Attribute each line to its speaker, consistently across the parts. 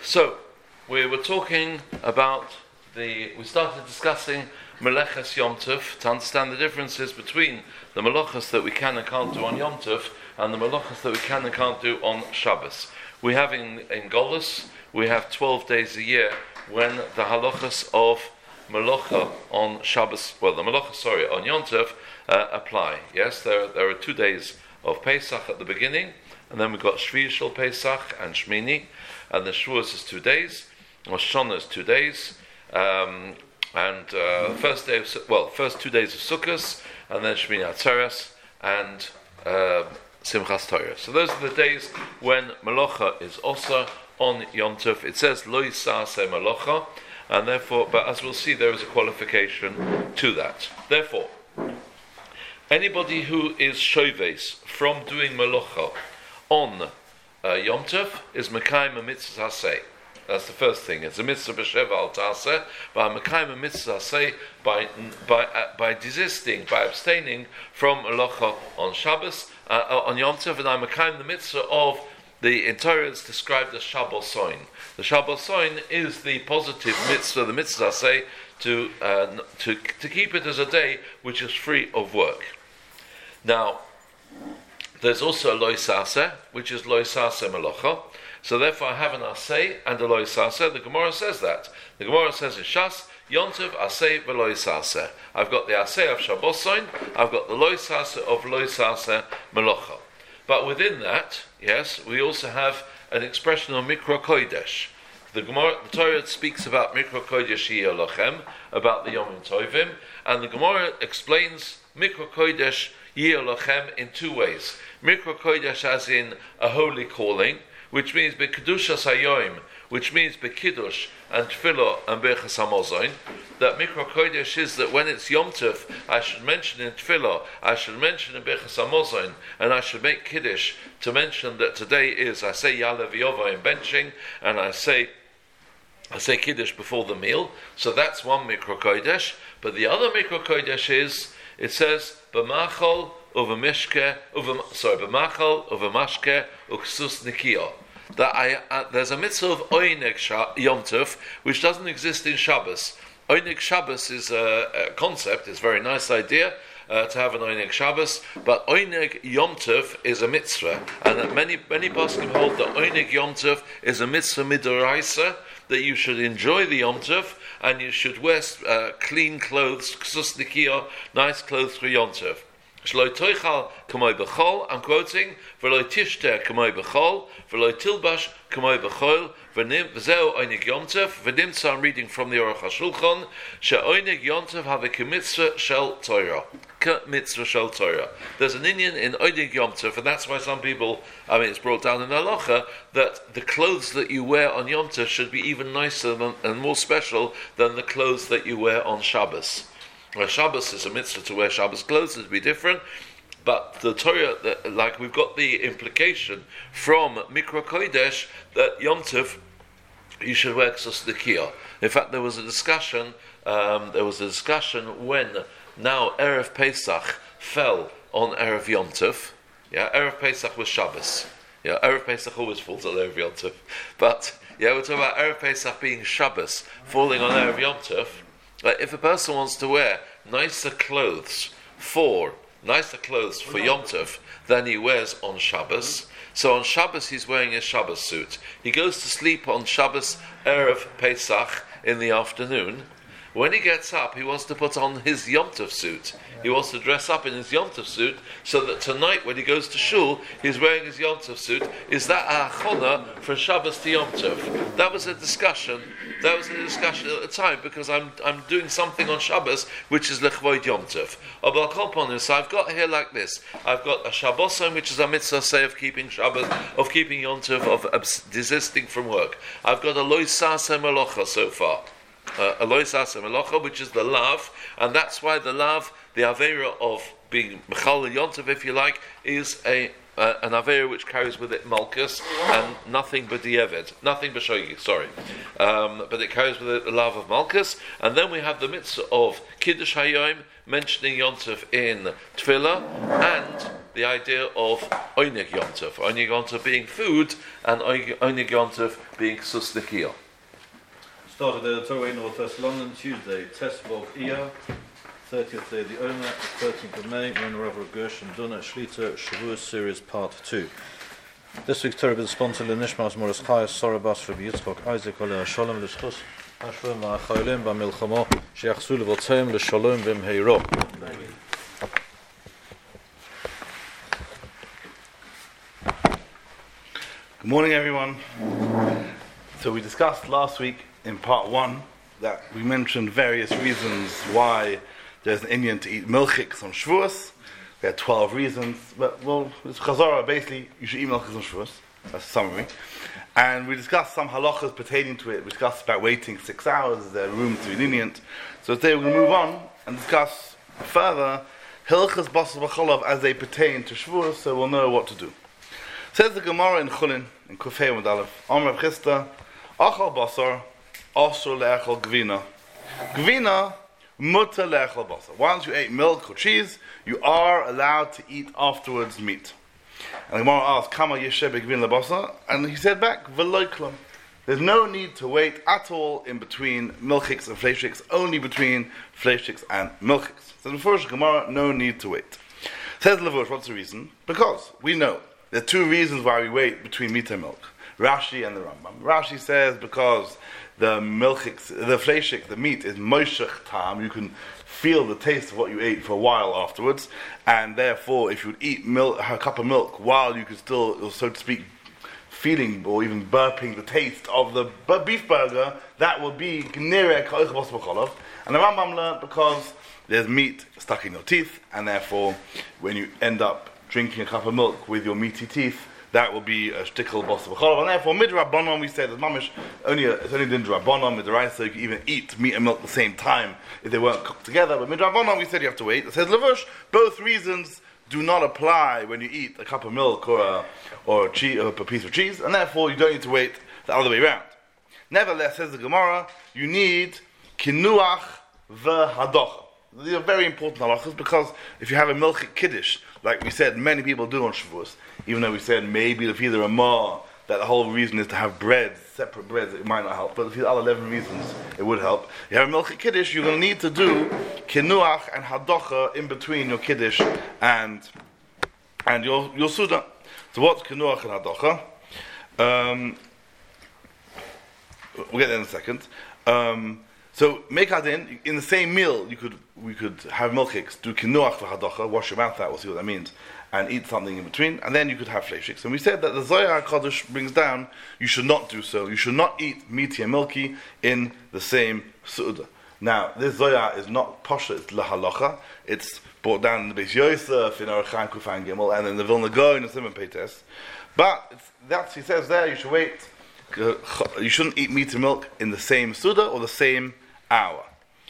Speaker 1: So, we were talking about we started discussing Meleches Yom Tov to understand the differences between the Melachos that we can and can't do on Yom Tov and the Melachos that we can and can't do on Shabbos. We have in Golus, we have 12 days a year when the halachas of Melacha on Shabbos, on Yom Tov apply. Yes, there are 2 days of Pesach at the beginning, and then we've got Shvi Shel Pesach and Shmini, and the Shavuos is 2 days, Rosh Hashanah is 2 days, first 2 days of Sukkot, and then Shmini Atzeres and Simchas Torah. So those are the days when Melacha is also on Yom Tov. It says Lo Yisaseh Melacha, and therefore, but as we'll see, there is a qualification to that. Therefore, anybody who is shoves from doing Melacha on Yom Tov is Mekayim a mitzvah aseh. That's the first thing. It's a mitzvah b'sheva al taseh, but Mekayim a mitzvah aseh by desisting, by abstaining from Melacha on Shabbos, on Yom Tov, and I'm Mekayim the mitzvah of in Torah is described as Shabbos Soin. The Shabbos Soin is the positive mitzvah, the mitzvah aseh, to keep it as a day which is free of work. Now, there's also a Lo Yisaseh, which is Lo Yisaseh Melacha. So therefore I have an Aseh and a Lo Yisaseh. The Gemara says that. The Gemara says in Shas, Yom Tov Aseh v'Lo Yisaseh. I've got the Aseh of Shabbos Soin, I've got the Lo Yisaseh of Lo Yisaseh Melacha. But within that, yes, we also have an expression of Mikra Kodesh. The Torah speaks about Mikra Kodesh Yeh Lochem, about the Yomim Tovim, and the Gemara explains Mikra Kodesh Yeh Lochem in 2 ways. Mikra Kodesh as in a holy calling, which means B'Kedushas HaYom, which means B'Kiddush and Tefillah and B'Echas HaMozayin. That Mikra Kodesh is that when it's Yom Tov, I should mention in Tefillah, I should mention in B'Echas HaMozayin, and I should make Kiddush to mention that today is, I say Ya'aleh V'Yova in benching, and I say Kiddush before the meal. So that's one Mikra Kodesh. But the other Mikra Kodesh is, it says, B'Machol B'Machol Uv'Mashke Uksus Nikiyah. That there's a mitzvah of Oineg Yom Tov which doesn't exist in Shabbos. Oineg Shabbos is a concept, it's a very nice idea to have an Oineg Shabbos, but Oineg Yom Tov is a mitzvah, and that many poskim hold that Oineg Yom Tov is a mitzvah midoraisa, that you should enjoy the Yom Tov and you should wear clean clothes, ksus nikiyah, nice clothes for Yom Tov. Shlo toichal k'moi b'chol, I'm quoting, v'lo tishter k'moi b'chol, v'lo tilbash k'moi b'chol, v'zeo oinig Yom Tov, v'nimtza, I'm reading from the Aruch HaShulchan, she'oinig Yom Tov have a k'mitzvah shel Torah. K'mitzvah shel Torah. There's an inyan in oinig Yom Tov, and that's why some people, it's brought down in Halacha, that the clothes that you wear on Yom Tov should be even nicer and more special than the clothes that you wear on Shabbos. Where Shabbos is a mitzvah to wear Shabbos clothes, it would be different. But the Torah, we've got the implication from Mikra Kodesh that Yom Tov you should wear ksus nikiyah. In fact, there was a discussion when now Erev Pesach fell on Erev Yom Tov. Yeah, Erev Pesach was Shabbos. Yeah, Erev Pesach always falls on Erev Yom Tov. But yeah, we're talking about Erev Pesach being Shabbos, falling on Erev Yom Tov. If a person wants to wear nicer clothes for Yom Tov than he wears on Shabbos, so on Shabbos he's wearing a Shabbos suit. He goes to sleep on Shabbos Erev Pesach in the afternoon. When he gets up, he wants to put on his Yom Tov suit. He wants to dress up in his Yom Tov suit so that tonight when he goes to shul, he's wearing his Yom Tov suit. Is that a achona for Shabbos to Yom Tov? That was a discussion at the time because I'm doing something on Shabbos which is lechvoid Yom Tov. So I've got here like this. I've got a Shabbos which is a mitzvah say of keeping Shabbos, of keeping Yom Tov, of desisting from work. I've got a Lo Yisaseh Melacha so far. A Lo Yisaseh Melacha, which is the lav, and that's why the lav, the avera of being Mechal Yom Tov, if you like, is an avera which carries with it malchus and nothing but dieved, nothing but shogi, but it carries with it the lav of malchus. And then we have the mitzvah of Kiddush Hayom, mentioning Yom Tov in Tefillah, and the idea of Oinig Yontov being food, and Oinig Yontov being Susnikia.
Speaker 2: Started the Torah in North Thessalonians, Tuesday, Tesvov Iyar, 30th day of the Omer, 13th of May, when Rav Gershon Duna Shlita Shavuos series part 2. This week's Torah is sponsored by Nishmas Morris Chayas, Sorabas Rabbi Yitzchok, Isaac Oleh Shalom L'Schus, Hashvim V'Achaylim B'Milchamo, She'achzu L'Votzayim L'Shalom V'Mheiro.
Speaker 3: Good morning, everyone. So we discussed last week in part 1 that we mentioned various reasons why there's an Indian to eat milchiks on Shavuos. We had 12 reasons, but it's Chazorah, basically you should eat milchiks on Shavuos. That's a summary. And we discussed some halachas pertaining to it. We discussed about waiting 6 hours, is there room to be lenient. So today we're going to move on and discuss further hilchas basar b'cholav as they pertain to Shavuos, so we'll know what to do. Says the Gemara in Chulin, in Kufay Amud Aleph, Amar Chisda, Achal basar, asur le'echal gvina. Gvina, mutter le'echal basar. Once you ate milk or cheese, you are allowed to eat afterwards meat. And the Gemara asked, Kama yesheh begvin lebasar? And he said back, V'lo klum. There's no need to wait at all in between milchiks and fleishiks, only between fleishiks and milchiks. So the first Gemara, no need to wait. Says Levush, what's the reason? Because we know there are two reasons why we wait between meat and milk. Rashi and the Rambam. Rashi says because the milchiks, the fleishik, the meat is moshech tam. You can feel the taste of what you ate for a while afterwards, and therefore, if you would eat a cup of milk while you could still, so to speak, feeling or even burping the taste of the beef burger, that will be gnireh ka'oich basar b'cholav. And the Rambam learned because there's meat stuck in your teeth, and therefore, when you end up drinking a cup of milk with your meaty teeth, that will be a shtickle basar b'cholav. And therefore, midrabanon, we said, it's only din drabanon, midraisa, so you can even eat meat and milk at the same time if they weren't cooked together. But midrabanon, we said you have to wait. It says Levush, both reasons do not apply when you eat a cup of milk or a piece of cheese, and therefore you don't need to wait the other way around. Nevertheless, says the Gemara, you need kinuach v'hadocha. These are very important halachas because if you have a milchik kiddush, like we said, many people do on Shavuos, even though we said maybe if either a ma, that the whole reason is to have breads, separate breads, it might not help, but if the other 11 reasons, it would help. You have a milchik kiddush, you're going to need to do kinuach and hadocha in between your kiddush and your suda. So what's kinuach and hadocha? We'll get there in a second. So make adin in the same meal. We could have milchiks, do kinuach v'hadocha, wash your mouth out, we'll see what that means, and eat something in between, and then you could have fleishiks. And we said that the Zohar Kodesh brings down you should not do so. You should not eat meaty and milky in the same su'udah. Now this Zohar is not pasha; it's lahalacha. It's brought down in the Beis Yosef, in Orach Chaim Kufan Gimel, and in the Vilna Gaon in the Simon Peites. But that's he says there. You should wait. You shouldn't eat meat and milk in the same su'udah or the same hour.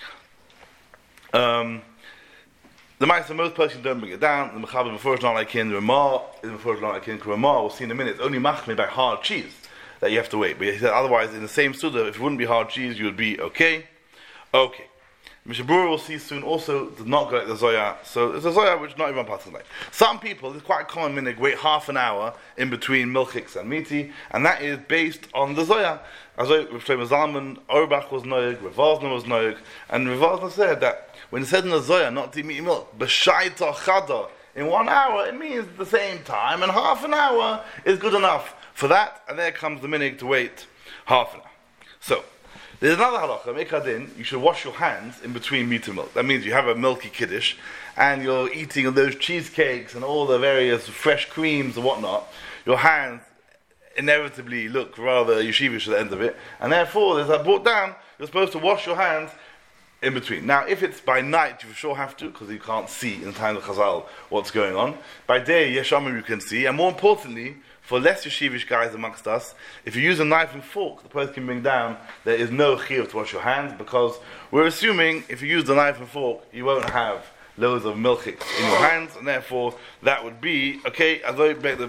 Speaker 3: The Ma'aser, most persons don't bring it down. The Mechaber before is not like in the Ramah, we'll see in a minute. It's only machmir by hard cheese that you have to wait. But he said otherwise, in the same suda, if it wouldn't be hard cheese, you would be okay. Okay. Mishnah Berurah will see soon also does not go like the Zohar. So it's a Zohar which not everyone passes like. Some people, it's quite a common minhag, wait half an hour in between milchiks and meaty, and that is based on the Zohar. As with Shlomo Zalman, Auerbach was noyeg, Rav Vosner was noyeg, and Rav Vosner said that when it said in the Zohar not to eat meat and milk, b'shaita chada, in 1 hour, it means the same time, and half an hour is good enough for that, and there comes the minhag to wait half an hour. So, there's another halacha, mekadin, you should wash your hands in between meat and milk. That means you have a milky kiddush, and you're eating those cheesecakes and all the various fresh creams and whatnot. Your hands inevitably look rather yeshivish at the end of it, and therefore, as I brought down, you're supposed to wash your hands in between. Now, if it's by night, you for sure have to, because you can't see in the time of Chazal what's going on. By day, yeshamim you can see, and more importantly, for less yeshivish guys amongst us, if you use a knife and fork, the person can bring down, there is no chiyuv to wash your hands, because we're assuming if you use the knife and fork, you won't have loads of milchiks in your hands, and therefore that would be, okay, as I make the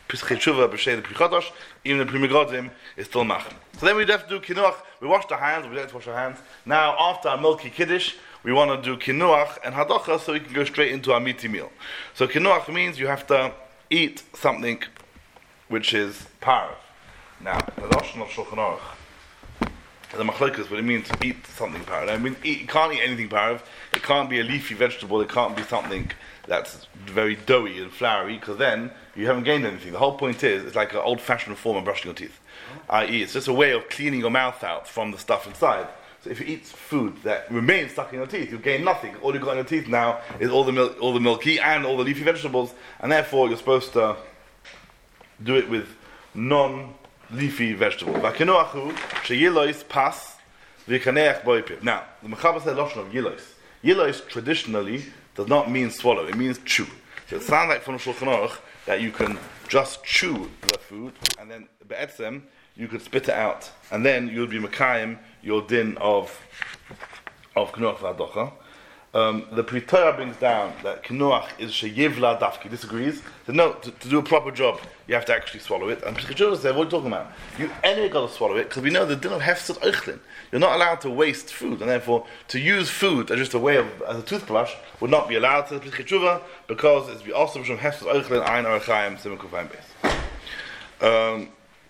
Speaker 3: Pischei Tshuva b'shei Pri Chodosh, even the Pri Megadim is still Machem. So then we have to do Kinuach. We wash the hands, we don't wash our hands. Now, after our Milky Kiddush, we want to do Kinuach and Hadacha so we can go straight into our meaty meal. So Kinuach means you have to eat something which is Parav. Now, the Lashon of Shulchan Aruch, the Machlokas, what it means to eat something Parav. I mean, you can't eat anything Parav. It can't be a leafy vegetable. It can't be something that's very doughy and floury, because then you haven't gained anything. The whole point is, it's like an old-fashioned form of brushing your teeth. I.e., it's just a way of cleaning your mouth out from the stuff inside. So if you eat food that remains stuck in your teeth, you gain nothing. All you've got in your teeth now is all the milky and all the leafy vegetables, and therefore you're supposed to do it with non-leafy vegetables. Now, the Mechaber said Lashon of Yilos. Yilos traditionally does not mean swallow, it means chew. So it sounds like from the Shulchan Aruch that you can just chew the food, and then be'etzem, you could spit it out, and then you would be Mekayim your din of Kinuach v'Hadacha. The Pri Torah brings down that Kinuach is sheyivla dafki. Disagrees. So no, to do a proper job, you have to actually swallow it. And Pri Torah said, what are you talking about? You anyway got to swallow it, because we know the din of hefsed oichlin. You're not allowed to waste food, and therefore to use food as just a way of, as a toothbrush, would not be allowed to the Pri Torah, because it's be also from hefsed oichlin ein arachayim simukufayim base.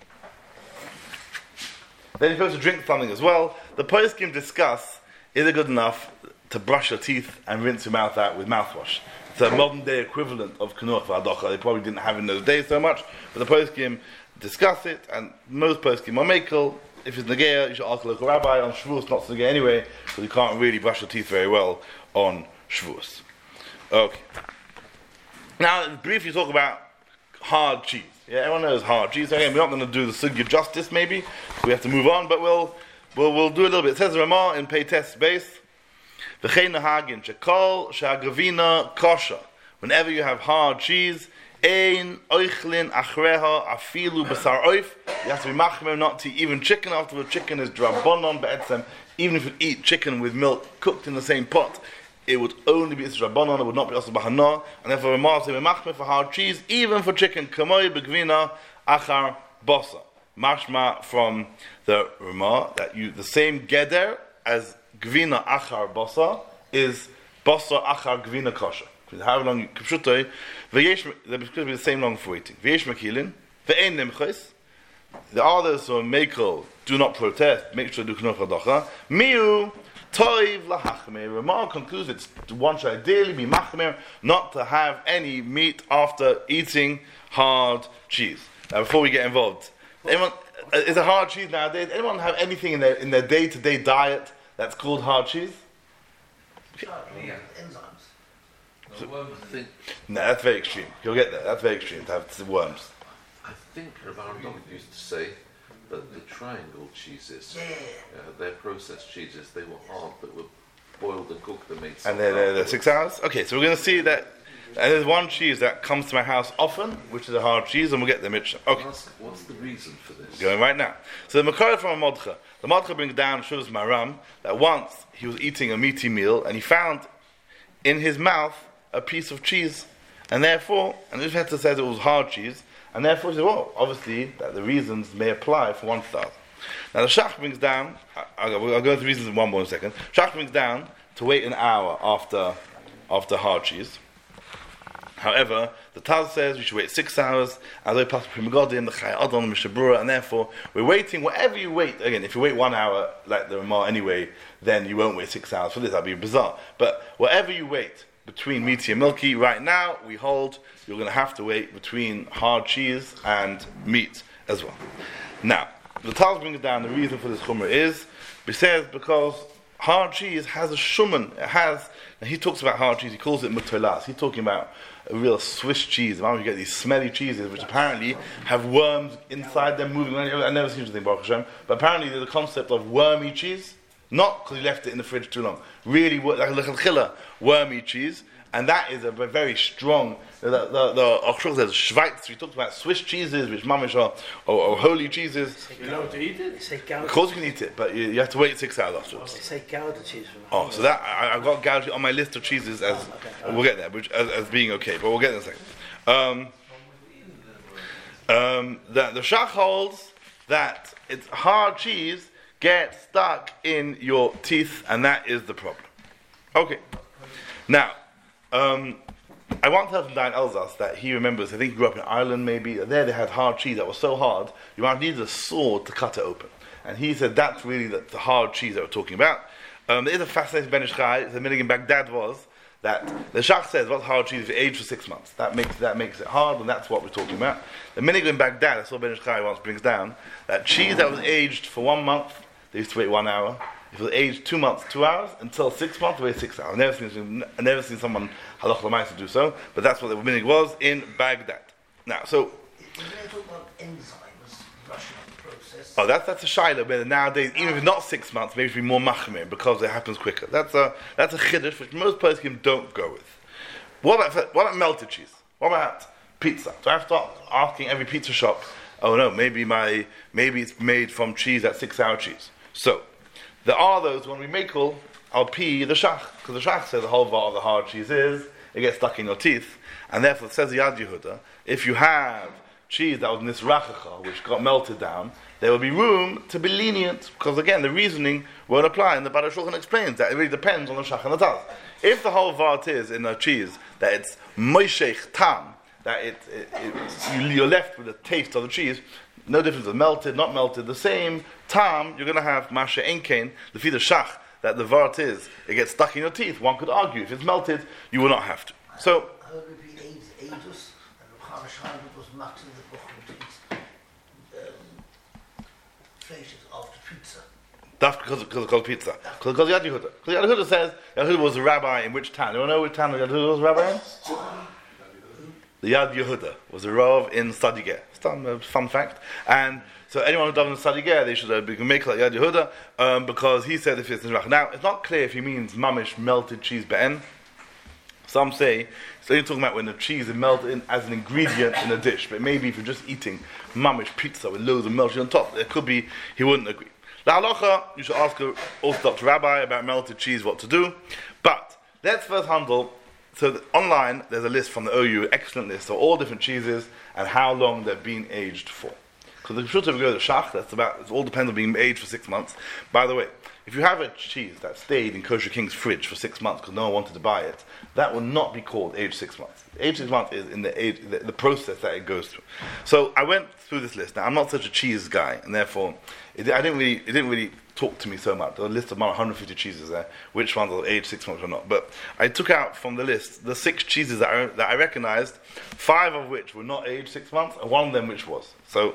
Speaker 3: Then you're supposed to drink something as well. The poskim discuss, is it good enough to brush your teeth and rinse your mouth out with mouthwash? It's a modern day equivalent of Kinuach v'Hadacha. They probably didn't have it in those days so much, but the poskim discuss it, and most poskim are mekel. If it's Nageya, you should ask a local rabbi. On Shavuos, not Nageya anyway, because you can't really brush your teeth very well on Shavuos. Okay. Now, briefly talk about hard cheese. Yeah, everyone knows hard cheese. Again, we're not going to do the sugya justice, maybe. We have to move on, but we'll do a little bit. It says Ramah in Peites base, V'chein nahagin shekol she'agavina kosher. Whenever you have hard cheese, ein oichlin achreha afilu b'sar oif. You have to be machmer not to eat even chicken. Afterwards, chicken is drabonon be'etzem. Even if you eat chicken with milk cooked in the same pot, it would only be Rabbanon, it would not be also Bahana, and therefore Ramah says machmer for hard cheese, even for chicken, kamoi begvina achar bosa. Mashma from the Ramah that the same geder as gvina achar bosa is bosa achar gvina kosher. How long you kipshutoi? V'yesh they're going to be the same long for waiting. V'yesh makilin ve'ein nemchos. The others who are mekel do not protest. Make sure to do Kinuach v'Hadacha. Miu toiv lahachmer. Ramah concludes that one should ideally be machmer, not to have any meat after eating hard cheese. Now, before we get involved, anyone is a hard cheese nowadays? Anyone have anything in their day-to-day diet that's called hard cheese? No, that's very extreme. You'll get there. That's very extreme to have worms.
Speaker 1: I think Rabban Dog used to say that the triangle cheeses, they're processed cheeses, they were hard, that were boiled and cooked and made.
Speaker 3: And they're 6 hours? Okay, so we're going to see that. And there's one cheese that comes to my house often, which is a hard cheese, and we'll get the Mishnah. Okay.
Speaker 1: What's the reason for this?
Speaker 3: Going right now. So the Makar from a Modcha. The Modcha brings down Shuvas Maram that once he was eating a meaty meal and he found in his mouth a piece of cheese, and therefore, and this Rebbe says it was hard cheese, and therefore he said, well, obviously that the reasons may apply for 1,000. Now the Shach brings down, I'll go into the reasons in one more second. Shach brings down to wait an hour after hard cheese. However, the Taz says we should wait 6 hours, as I pass Pri Megadim, the Chai Adon, the Mishabura, and therefore we're waiting, whatever you wait, again, if you wait 1 hour, like the Ramah anyway, then you won't wait 6 hours for this, that'd be bizarre. But whatever you wait between meaty and milky, right now, we hold, you're going to have to wait between hard cheese and meat as well. Now, the Taz brings down the reason for this chumrah is, he says, because hard cheese has a shuman, and he talks about hard cheese, he calls it mutolas, he's talking about a real Swiss cheese. You get these smelly cheeses which apparently have worms inside them moving around. I've never seen anything, Baruch Hashem, but apparently there's a concept of wormy cheese, not because he left it in the fridge too long, really like a lechatchila wormy cheese, and that is a very strong, the Ochshul says Schweiz, we talked about Swiss cheeses which mamish or holy cheeses.
Speaker 4: You know to eat it?
Speaker 3: Of course you can eat it, but you have to wait 6 hours afterwards.
Speaker 4: They say Gouda cheese.
Speaker 3: Oh, so that I've got Gouda on my list of cheeses we'll get there, which as being okay, but we'll get there in a second. That the Shach holds that it's hard cheese gets stuck in your teeth, and that is the problem. Okay. Now, I once heard from Dan Elzas that he remembers, I think he grew up in Ireland maybe, there they had hard cheese that was so hard, you might need a sword to cut it open. And he said that's really the hard cheese that we're talking about. There is a fascinating Ben Ish Chai, the minhag in Baghdad was, that the Shach says what's hard cheese if it's aged for 6 months. That makes it hard, and that's what we're talking about. The minhag in Baghdad, I saw Ben Ish Chai once brings down, that cheese that was aged for 1 month, they used to wait 1 hour. If it was aged 2 months, 2 hours, until 6 months, wait 6 hours. I've never seen someone halach l'maisa do so, but that's what the minhag was in Baghdad. Now, so
Speaker 4: When they talk about enzymes rushing up the process,
Speaker 3: that's a shaila where nowadays, even if it's not 6 months, maybe it should be more machmir because it happens quicker. That's a chiddush which most poskim don't go with. What about melted cheese? What about pizza? Do I have to start asking every pizza shop? Oh no, maybe it's made from cheese that's 6 hour cheese. So there are those when we make I'll pee the Shach, because the Shach says the whole part of the hard cheese is it gets stuck in your teeth, and therefore it says the Yad Yehuda, if you have cheese that was nisrachacha, which got melted down, there will be room to be lenient, because again the reasoning won't apply, and the Baruch Shulchan explains that it really depends on the Shach and the Taz. If the whole vart is in a cheese that it's moishech tam, that you're left with the taste of the cheese, no difference of melted, not melted, the same tam, you're going to have masha enkein, the feed of Shach, that the vart is, it gets stuck in your teeth. One could argue, if it's melted, you will not have to. So,
Speaker 4: how would it be ages, and the Chamesh was matching the Bochum fleisches after pizza.
Speaker 3: that's because it's called pizza. Because Yad Yehuda. Because Yad Yehuda says, Yad Yehuda was a rabbi in which town? You know which town Yad Yehuda was a rabbi in? The Yad Yehuda was a rav in Sadigeh. Fun fact. And so anyone who doesn't Sadigeh, they should be make like Yad Yehuda, because he said if it's Nizrach. Now, it's not clear if he means mamish melted cheese be'en. Some say, so you're talking about when the cheese is melted in as an ingredient in a dish, but maybe if you're just eating mamish pizza with loads of milk cheese on top, it could be, he wouldn't agree. The halacha, you should ask an Orthodox rabbi about melted cheese, what to do. But let's first handle, so online there's a list from the OU, excellent list of all different cheeses and how long they've been aged for. Because the pshuta of the shach, it all depends on being aged for 6 months. By the way, if you have a cheese that stayed in Kosher King's fridge for 6 months because no one wanted to buy it, that will not be called aged 6 months. Aged 6 months is in the process that it goes through. So I went through this list. Now I'm not such a cheese guy, and therefore it didn't really talk to me so much. There was a list of about 150 cheeses there, which ones are aged 6 months or not. But I took out from the list the 6 cheeses that I recognized, 5 of which were not aged 6 months, and 1 of them which was. So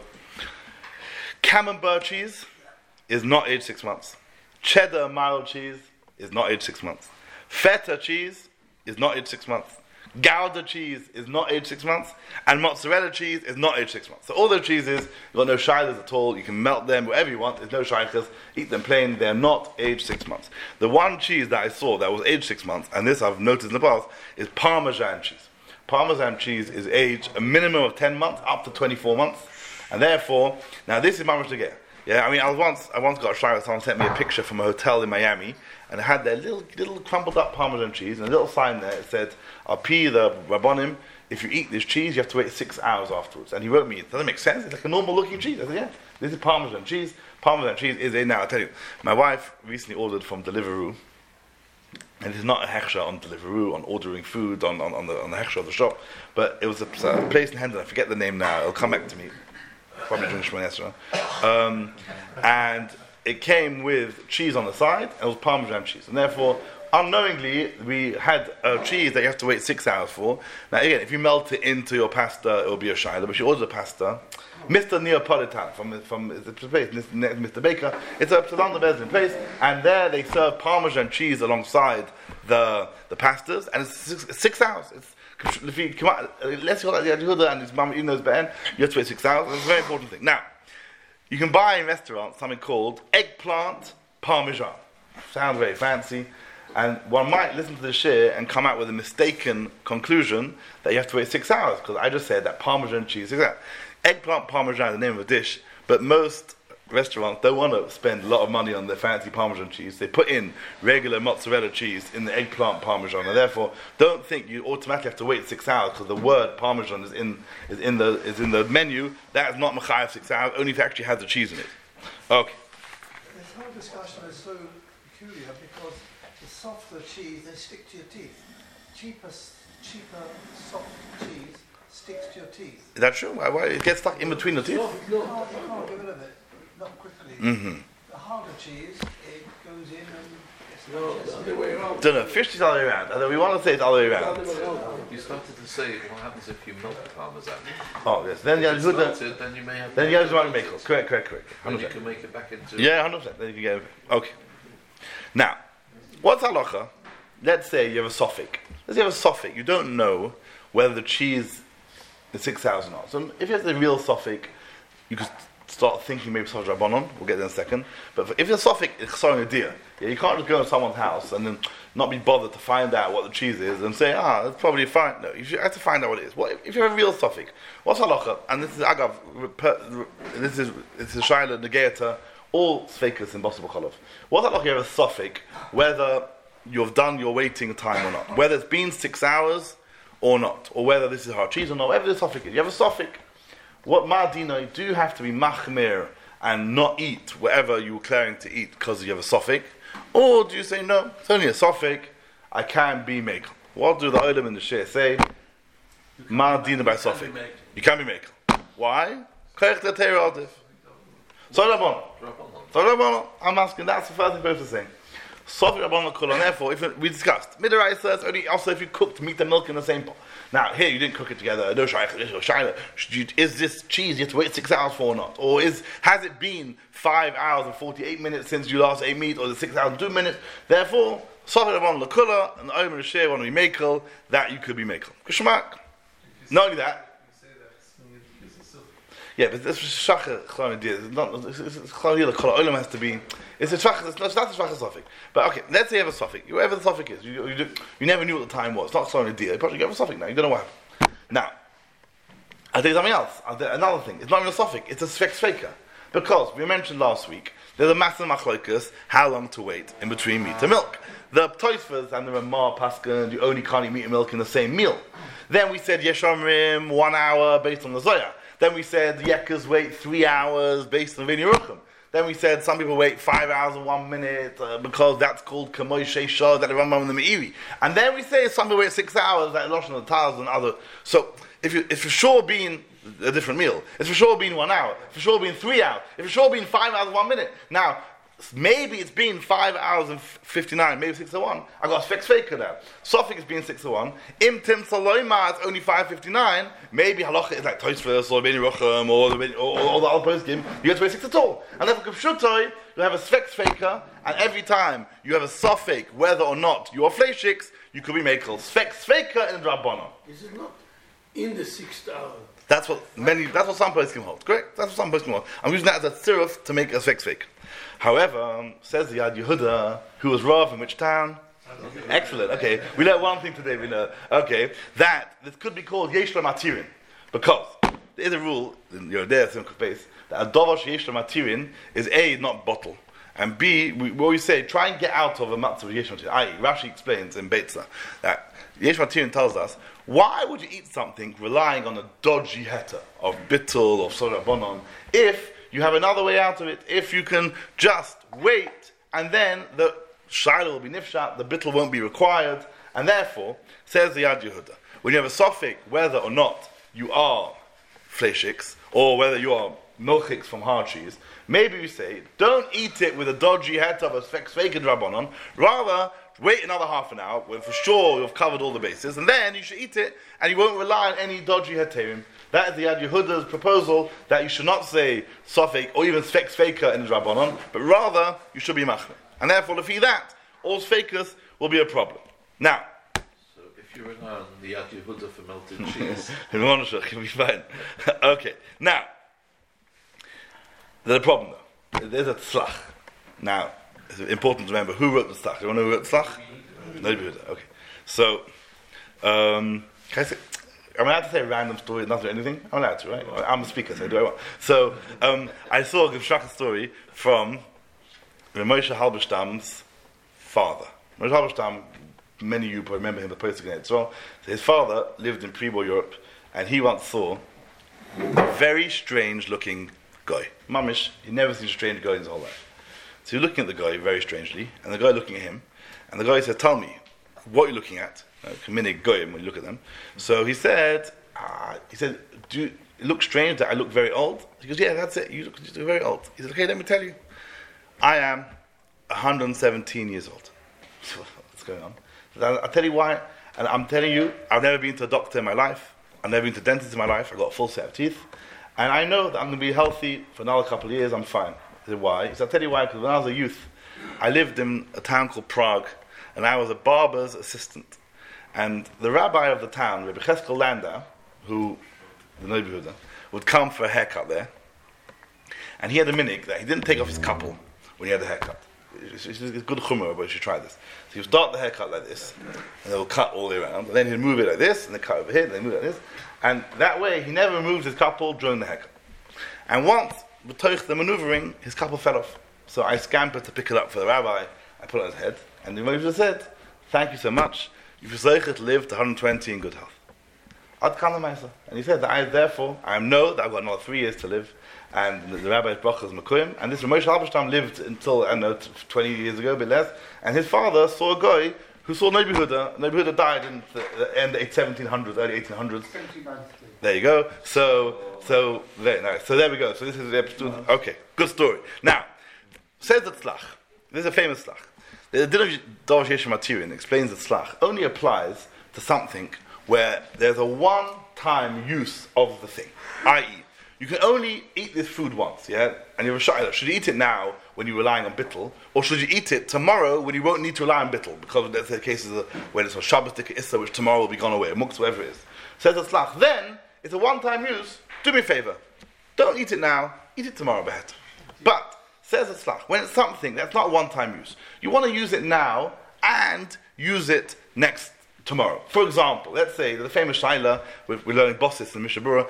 Speaker 3: Camembert cheese is not aged 6 months. Cheddar mild cheese is not aged 6 months. Feta cheese is not aged 6 months. Gouda cheese is not aged 6 months. And mozzarella cheese is not aged 6 months. So all those cheeses, you've got no shilas at all. You can melt them whatever you want. There's no shilas. Eat them plain. They're not aged 6 months. The one cheese that I saw that was aged 6 months, and this I've noticed in the past, is Parmesan cheese. Parmesan cheese is aged a minimum of 10 months up to 24 months. And therefore, now this is mamash to get. Yeah, I mean, I once got a shayla. Someone sent me a picture from a hotel in Miami, and it had their little crumpled up Parmesan cheese, and a little sign there. It said, "I'll pee the rabbonim. If you eat this cheese, you have to wait 6 hours afterwards." And he wrote me, "It doesn't make sense. It's like a normal looking cheese." I said, "Yeah, this is Parmesan cheese. Parmesan cheese is a now." I tell you, my wife recently ordered from Deliveroo, and it's not a hechsher on Deliveroo, on ordering food on the hechsher of the shop, but it was a place in Hendon. I forget the name now. It'll come back to me. Probably during Shemon Esrei. And it came with cheese on the side, and it was Parmesan cheese. And therefore, unknowingly, we had a cheese that you have to wait 6 hours for. Now again, if you melt it into your pasta, it will be a shayla. But if you order the pasta, Mr. Neapolitan from the place, Mr. Baker, it's a London Beslin place, and there they serve Parmesan cheese alongside the pastas, and it's 6 hours. If you come out, unless you're like the Yehuda and his mum even knows better, you have to wait 6 hours. That's a very important thing. Now, you can buy in restaurants something called eggplant parmesan. Sounds very fancy, and one might listen to the shir and come out with a mistaken conclusion that you have to wait 6 hours because I just said that Parmesan cheese. Eggplant parmesan is the name of a dish, but most restaurants don't want to spend a lot of money on their fancy Parmesan cheese. They put in regular mozzarella cheese in the eggplant Parmesan, and therefore don't think you automatically have to wait 6 hours because the word Parmesan is in the menu. That is not mechayev 6 hours, only if it actually has the cheese in it. Okay.
Speaker 4: This whole discussion is so peculiar because the softer cheese, they stick to your teeth. Cheaper, soft cheese sticks to your teeth.
Speaker 3: Is that true? Why it gets stuck in between the teeth?
Speaker 4: You can't get rid of it, not quickly.
Speaker 3: Mm-hmm.
Speaker 4: The harder cheese, it goes in and gets digested.
Speaker 3: Don't know. Fish is the other way around. We want to say it's the other way around.
Speaker 1: You started to say what happens if you milk parmesan.
Speaker 3: Oh yes. Then
Speaker 1: If it's melted, then you may have.
Speaker 3: Then you have to make it. Correct.
Speaker 1: Then you
Speaker 3: 100%.
Speaker 1: can make it back into.
Speaker 3: Yeah, 100%. Then you can get it. Okay. Now, what's halacha? Let's say you have a suffix. Let's say you have a suffix. You don't know whether the cheese is 6 hours or not. So if you have the real suffix, you could start thinking maybe Safek Rabbanon. We'll get there in a second. But if the suffix is Chsaron Adir, you can't just go to someone's house and then not be bothered to find out what the cheese is and say, it's probably fine. No, you have to find out what it is. If you have a real suffix, what's halacha? And this is agav. This is Shaila Negeta. All Sfeikas in Bosel B'Cholov. What's halacha? You have a suffix, whether you've done your waiting time or not, whether it's been 6 hours or not, or whether this is hard cheese or not, whatever the suffix is. You have a suffix. What Ma'adina, you do have to be machmir and not eat whatever you were declaring to eat because you have a suffix, or do you say no, it's only a suffix, I can be mekel? What do the Olam and the Sheh say? Ma'adina by suffix. You can be mekel. Why? So I'm asking, that's the first thing people are saying. Sofik Rabbanon Kol, and therefore, if we discussed, Midarai says only also if you cooked meat and milk in the same pot. Now, here you didn't cook it together. No shaila. Is this cheese you have to wait 6 hours for or not? Or has it been 5 hours and 48 minutes since you last ate meat, or is it 6 hours and 2 minutes? Therefore, Sofik Rabbanon Kol, and the Omer Sheh want to be mekel, that you could be mekel. Kishmak. Not only that. Yeah, but this is shachar chlan idea. It's not. It's chlan idea. The kol olam has to be. It's a shachar. It's not a shachar suffix. But okay, let's say you have a suffix. Whatever the suffix is, you never knew what the time was. It's not chlan idea. You have a suffix now. You don't know what happened. Now, I'll tell you something else. Another thing. It's not even a suffix. It's a svek. Because we mentioned last week there's a massive machlokas how long to wait in between meat and milk. The Tosfos and the Ramah Paskin, you only can't eat meat and milk in the same meal. Then we said Yeshomrim 1 hour based on the Zoya. Then we said the Yekkers wait 3 hours based on Vini Ruchim. Then we said some people wait 5 hours and 1 minute because that's called Kamoy Sheishah, that the Rambam and the Meiri. And then we say some people wait 6 hours, like Lashon and the Taz and other. So it's for sure been a different meal. It's for sure been 1 hour. It's for sure been 3 hours. It's for sure been 5 hours and 1 minute. Now, maybe it's been 5 hours and 59, maybe 6:01. I got a Sfek Faker now. Sofik is being 6:01. Im Tim Saloima, it's only 5:59. Maybe halacha is like Tosfos or Beni Rucham or the other poskim. You have to wait 6 at all. And therefore, Kavshutai, you have a Sfek Faker, and every time you have a Sofik, whether or not you are Fleishiks, you could be Mekel. Sfek Faker in Drabbana.
Speaker 5: Is it not in the 6th hour?
Speaker 3: That's what some poskim hold. Correct? That's what some poskim hold. I'm using that as a tziruf to make a Sfek Faker. However, says the Yad Yehuda, who was Rav in which town? Excellent. Okay, we learned one thing today. We know. Okay, that this could be called Yesh Matirin, because there is a rule in your there base that a Dovash Yesh Matirin is A, not bottle, and B, we always say try and get out of a matzah of Yesh Matirin. I.e., Rashi explains in Beitza that Yesh Matirin tells us why would you eat something relying on a dodgy heta of bittul or Sorah Bonon if you have another way out of it, if you can just wait, and then the shaila will be nifshat, the bittul won't be required, and therefore, says the Yad Yehuda, when you have a suffix, whether or not you are fleishiks, or whether you are milchiks from hard cheese, maybe you say, don't eat it with a dodgy head of a sveked rabbanon, rather, wait another half an hour, when for sure you've covered all the bases, and then you should eat it, and you won't rely on any dodgy heterim. That is the Yad Yehuda's proposal, that you should not say Sofek or even Sfek Sfeika in the Rabbanon, but rather you should be Machmir. And therefore, if you that, all Sfeikas will be a problem. Now,
Speaker 1: so if you rely on the Yad Yehuda for melted cheese,
Speaker 3: you'll be fine. Okay, now, there's a problem though. There's a tzlach. Now, it's important to remember who wrote the tzlach. Do you want to know who wrote the tzlach? No, okay. So, can I say, I'm allowed to say a random story, not do anything. I'm allowed to, right? I'm a speaker, so I do what I want. So I saw a Gevshaka story from Moshe Halberstam's father. Moshe Halberstam, many of you probably remember him, the post again. So his father lived in pre-war Europe, and he once saw a very strange-looking guy. Mamish, he never seen a strange guy in his whole life. So you're looking at the guy very strangely, and the guy looking at him, and the guy said, "Tell me, what you're looking at?" Minig goyim when you look at them. So he said, "Do it look strange that I look very old?" He goes, "Yeah, that's it. You look very old." He said, "Okay, let me tell you. I am 117 years old." What's going on? I'll tell you why. And I'm telling you, I've never been to a doctor in my life. I've never been to a dentist in my life. I've got a full set of teeth. And I know that I'm going to be healthy for another couple of years. I'm fine. I said, why? He said, I'll tell you why. Because when I was a youth, I lived in a town called Prague, and I was a barber's assistant. And the rabbi of the town, Rabbi Cheskel Landau, who, the Nobi Huda, would come for a haircut there. And he had a minig that he didn't take off his couple when he had the haircut. It's good chumrah, but you should try this. So he would start the haircut like this, and they will cut all the way around, and then he'd move it like this, and then cut over here, and then move it like this. And that way, he never removed his couple during the haircut. And once, b'toich the maneuvering, his couple fell off. So I scampered to pick it up for the rabbi, I put it on his head, and the rabbi said, "Thank you so much, you've lived to 120 in good health." Ad kan l'maisa. And he said that I know that I've got another 3 years to live, and the rabbi's bracha is Mekuyim, and this Moshe Halberstam lived until, 20 years ago, a bit less, and his father saw a guy who saw Nobi Huda. Nobi Huda died in the end of the 1700s, early 1800s.
Speaker 4: 1793.
Speaker 3: There you go. So very nice. So there we go. So this is the episode. Okay, good story. Now, says the tzlach. This is a famous tzlach. The din of Dov Shesh Matirin explains that tzlach only applies to something where there's a one-time use of the thing, i.e., you can only eat this food once, yeah? And you have a shayla. Should you eat it now when you're relying on bittul, or should you eat it tomorrow when you won't need to rely on bittul? Because there's the cases when it's a Shabbos Tika Issa, which tomorrow will be gone away, muktzah, whatever it is. Says the tzlach. Then, it's a one-time use. Do me a favor. Don't eat it now, eat it tomorrow, behet. But, says the tzlach, when it's something that's not one-time use, you want to use it now and use it tomorrow. For example, let's say the famous Shaila, we're learning bosses in Mishabura,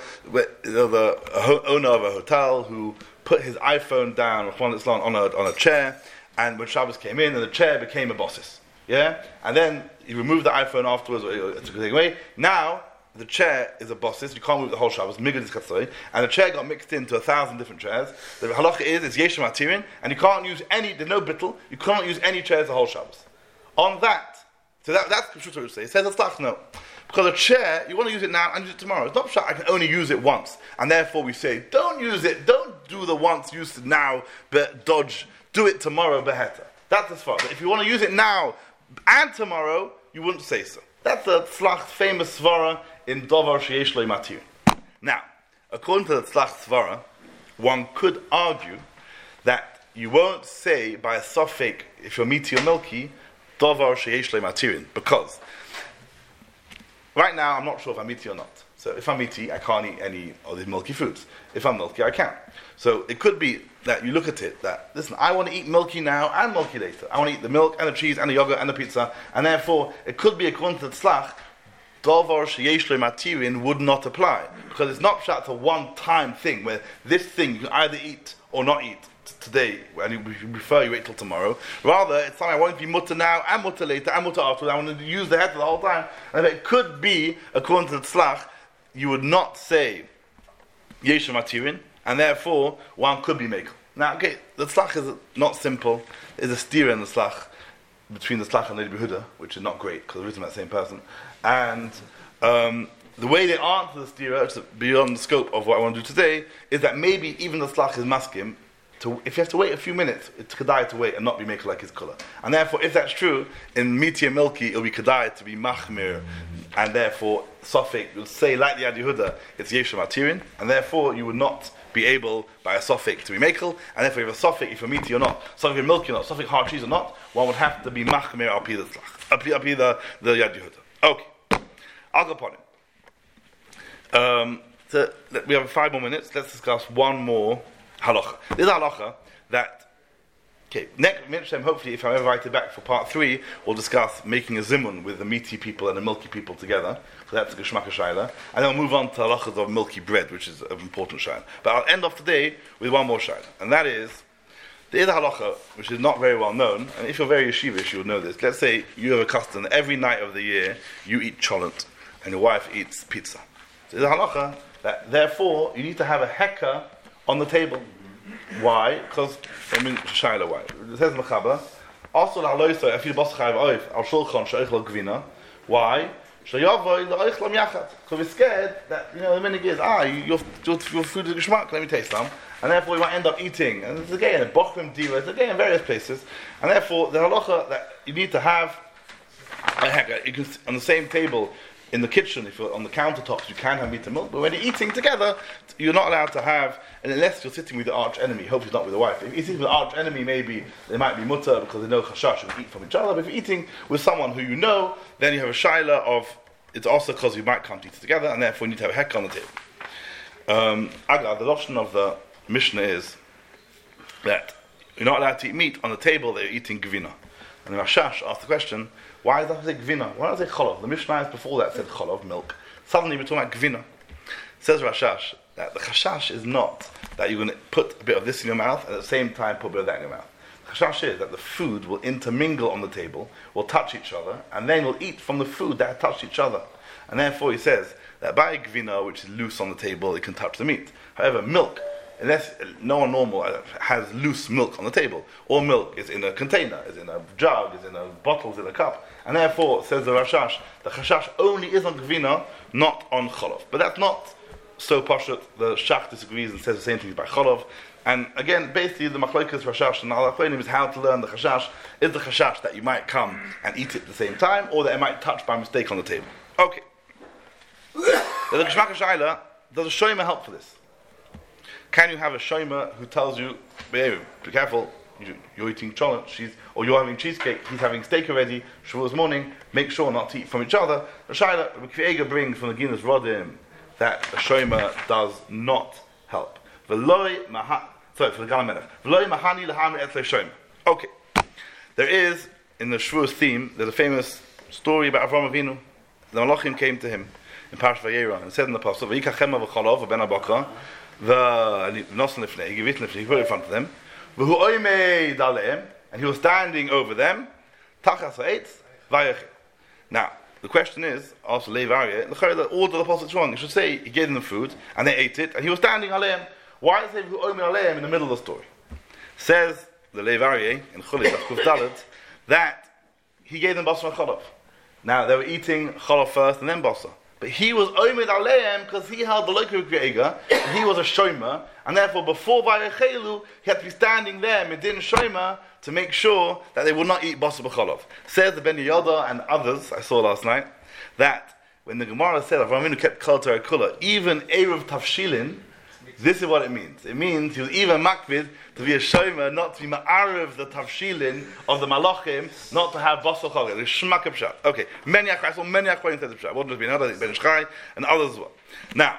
Speaker 3: the owner of a hotel who put his iPhone down on a chair, and when Shabbos came in, and the chair became a bosses. Yeah? And then he removed the iPhone afterwards, or took it away. Now, the chair is a bosses, you can't move the whole Shabbos, and the chair got mixed into 1,000 different chairs. The halacha is, it's Yeshem Atirin, and you can't use there's no bittul, you can't use any chairs the whole Shabbos. On that, so that's what we say. It says it's no. Because a chair, you want to use it now and use it tomorrow. It's not pshat, I can only use it once. And therefore we say, don't use it, don't do the once, use it now, but do it tomorrow, beheta. That's as far. But if you want to use it now and tomorrow, you wouldn't say so. That's the tzlach famous svara in Dovar Sheyesh Lo Matir. Now, according to the tzlach svara, one could argue that you won't say by a suffix, if you're meaty or milky, Dovar Sheyesh Lo Matirin, because right now I'm not sure if I'm meaty or not. So if I'm meaty, I can't eat any of these milky foods. If I'm milky, I can. So it could be that you look at it that, listen, I want to eat milky now and milky later. I want to eat the milk and the cheese and the yogurt and the pizza, and therefore it could be according to the tzlach, Dovar Sheyesh Lo Matirin would not apply, because it's not pshat a one-time thing where this thing you can either eat or not eat today, and you prefer you wait till tomorrow. Rather, it's something I want to be mutter now and mutter later and mutter afterwards. I want to use the head the whole time. And if it could be, according to the tzlach, you would not say Yeshem Atirin, and therefore one could be mekel. Now, okay, the tzlach is not simple. There's a steer in the tzlach between the tzlach and the Behuda, which is not great because they're written by the same person. And the way they answer the steer, which is beyond the scope of what I want to do today, is that maybe even the tzlach is maskim. If you have to wait a few minutes, it's kedai to wait and not be maker like his kula. And therefore, if that's true, in Miti and Milky, it'll be kedai to be machmir, and therefore, Sofik will say, like the Ad Yehuda, it's Yeshem Atirin, and therefore you would not be able, by a Sofik, to be makel, and therefore, if a Sofik, if you're Miti or not, Sofik you're Milky or not, Sofik hard cheese or not, one would have to be machmir al pi the Yad Yehuda. Okay. I'll go upon it. We have 5 more minutes. Let's discuss one more halacha. This is a halacha that Okay, next Mitzvah, hopefully, if I'm ever invited back for part 3, we'll discuss making a zimun with the meaty people and the milky people together. So that's a Geschmack Shaila. And then we'll move on to halachas of milky bread, which is an important Shaila. But I'll end off today with one more Shaila. And that is, there is a halacha, which is not very well known, and if you're very yeshivish, you'll know this. Let's say you have a custom that every night of the year, you eat cholent, and your wife eats pizza. So there's a halacha that, therefore, you need to have a heka on the table. Why? Because Shaila, why? It says Mechaber. Also, la'aloisa afilu basachayv oif al shulchan she'ochel gvina. Why? She'yavoy la'ochlam yachad. Because we're scared that the minute is your food is geschmack. Let me taste some, and therefore we might end up eating. And it's again a bochrim diva. It's again in various places, and therefore the halacha that you need to have a heka. You can on the same table. In the kitchen, if you're on the countertops, you can have meat and milk. But when you're eating together, you're not allowed to have, and unless you're sitting with the arch enemy, hopefully not with the wife. If you're sitting with the arch enemy, maybe they might be mutter because they know chashash, you can eat from each other. But if you're eating with someone who you know, then you have a shaila of, it's also because you might come to eat together, and therefore you need to have a hek on the table. The notion of the Mishnah is that you're not allowed to eat meat on the table that you're eating gvina. And the Rashash asked the question, why does that say gvina? Why does it say cholov? The Mishnah before that said cholov, milk. Suddenly we're talking about gvina. Says Rashash that the chashash is not that you're going to put a bit of this in your mouth and at the same time put a bit of that in your mouth. The chashash is that the food will intermingle on the table, will touch each other, and then we'll eat from the food that has touched each other. And therefore he says that by gvina, which is loose on the table, it can touch the meat. However, milk, unless no one normal has loose milk on the table, or milk is in a container, is in a jug, is in a bottle, is in a cup, and therefore, says the Rashash, the chashash only is on gvina, not on cholov. But that's not so pashut. The Shach disagrees and says the same thing by cholov. And again, basically, the machlokas Rashash and al is how to learn the chashash. Is the chashash that you might come and eat it at the same time, or that it might touch by mistake on the table? Okay. The Geschmack Shaila, does a shomer help for this? Can you have a shomer who tells you, be careful, you're eating cholent, or you're having cheesecake, he's having steak already, Shavuos morning, make sure not to eat from each other. The Shaila, Rebbe brings from the Guinness Rodim that a shomer does not help. For the Galamelech. Okay. There is, in the Shavuos theme, there's a famous story about Avraham Avinu. The Malachim came to him in Parashat Vayera and said in the Pasuk, V'yikachema v'cholov v'ben abakra, he put it in front of them, and he was standing over them. Now, the question is, also Lev Aryeh, the order of the Apostle is wrong. You should say he gave them food, and they ate it, and he was standing aleim. Why is it aleim in the middle of the story? Says the Lev Aryeh in Chulit that he gave them basar and cholov. Now, they were eating cholov first and then basar. But he was oimid aleim because he held the local Eiga, and he was a shomer, and therefore before Vayachelu, he had to be standing there, Medin Shomer, to make sure that they would not eat basar b'cholov. Says the Ben Yoda and others, I saw last night, that when the Gemara said Avraham Avinu kept Kol Torah Kula, even Erev Tavshilin, this is what it means. It means he was even makvid to be a shomer, not to be ma'arev the tavshilin of the malachim, not to have basar cholov. The shmak pshat. Okay, many akronim said the pshat. What does it mean? Another Ben Ishchai and others as well. Now,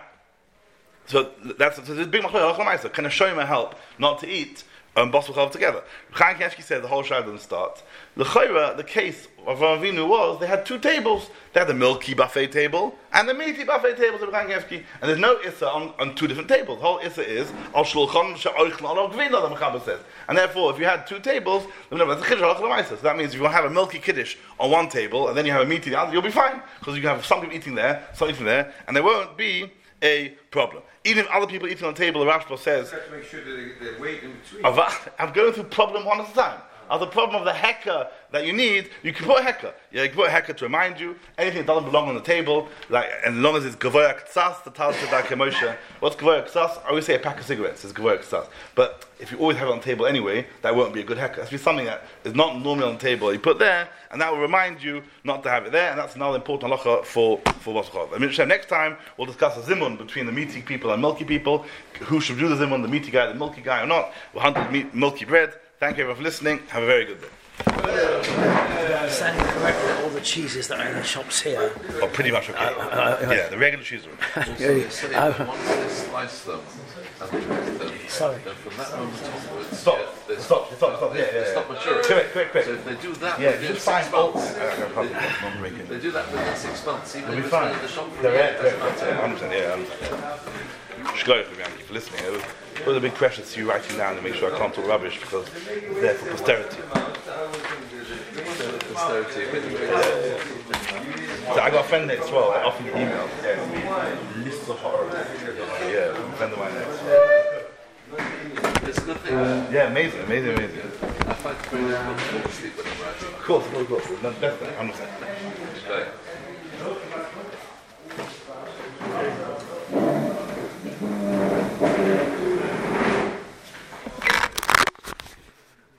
Speaker 3: so there's a big machlok. Can a shomer help not to eat basar cholov together? Chaim Kanievsky said the whole shayla doesn't start. The case of Avraham Avinu was they had two tables. They had the milky buffet table and the meaty buffet table of Chaim Kanievsky, and there's no issa on two different tables. The whole issa is al shulchan she'oichlon al gvina, the Mechaber says, and therefore if you had two tables, that's a kiddush halacha l'maisa. So that means if you want to have a milky kiddush on one table and then you have a meaty on the other, you'll be fine because you can have some people eating there, some eating there, and there won't be a problem. Even if other people eating on the table, the Rashba says,
Speaker 6: you have to make sure that they wait in between.
Speaker 3: I'm going through problem one at a time. The problem of the heka that you need, you can put a heka. Yeah, you can put a heka to remind you anything that doesn't belong on the table, and as long as it's gavoya ktsas, the tal tzedakah Moshe. What's gavoya ktsas? I always say a pack of cigarettes is gavoya ktsas. But if you always have it on the table anyway, that won't be a good heka. It has to be something that is not normally on the table. You put there, and that will remind you not to have it there, and that's another important halacha for basar. Next time we'll discuss a zimun between the meaty people and milky people. Who should do the zimun, the meaty guy, the milky guy, or not? We'll hunt the milky bread. Thank you everyone for listening. Have a very good day.
Speaker 7: Standing correctly all the the cheeses that are in the shops here.
Speaker 3: Oh, pretty much okay. Yeah, the regular cheese are okay.
Speaker 1: They say that once they slice them and cook them,
Speaker 7: Sorry.
Speaker 1: then from that moment onwards,
Speaker 3: Stop.
Speaker 1: they
Speaker 3: Stop.
Speaker 1: they stop maturing.
Speaker 3: Quick.
Speaker 1: So if they do that
Speaker 3: Yeah,
Speaker 1: within
Speaker 3: just
Speaker 1: 6
Speaker 3: find
Speaker 1: months,
Speaker 3: non-breaking.
Speaker 1: they do that within 6 months, even
Speaker 3: They'll
Speaker 1: if
Speaker 3: be
Speaker 1: it's
Speaker 3: fine.
Speaker 1: in the shop for a year, it doesn't matter.
Speaker 3: 100%, yeah. Shkoyach, thank you for listening. It was a big pressure to you writing down to make sure I can't talk rubbish because it's there for posterity.
Speaker 1: Posterity,
Speaker 3: So I got a friend next as well, I often get emails. Yeah, lists of horror. Yeah, from a friend of mine next.
Speaker 1: it's a good thing.
Speaker 3: Yeah, amazing.
Speaker 1: I find it very difficult to fall asleep when I'm writing.
Speaker 3: Of course. No, definitely, 100%.
Speaker 1: Okay.